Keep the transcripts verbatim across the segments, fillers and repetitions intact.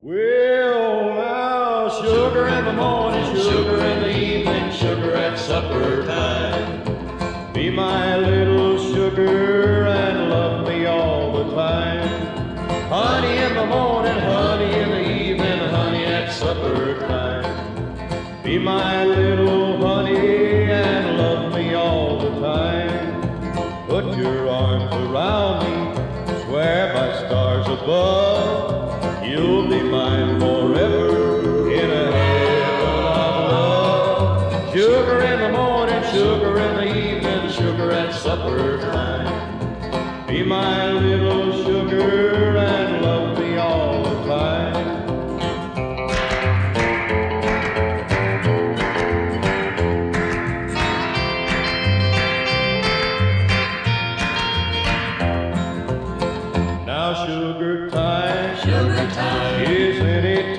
Well, now, sugar in the morning, sugar in the evening, sugar at supper time. Be my little sugar and love me all the time. Honey in the morning, honey in the evening, honey at supper time. Be my little honey and love me all the time. Put your arms around me, swear by stars above, you'll be mine forever in a heaven of love. Sugar in the morning, sugar in the evening, sugar at supper time. Be my little sugar and love me all the time. Now sugar time, Sugar time is any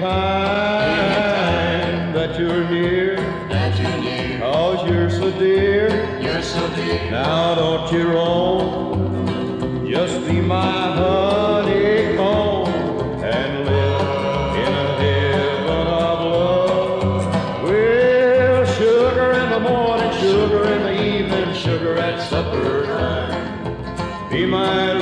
time that you're near, that you're near. 'cause you're so dear. You're so dear. Now don't you roam, just be my honeycomb and live in a heaven of love. Well, sugar in the morning, sugar in the evening, sugar at supper time. Be my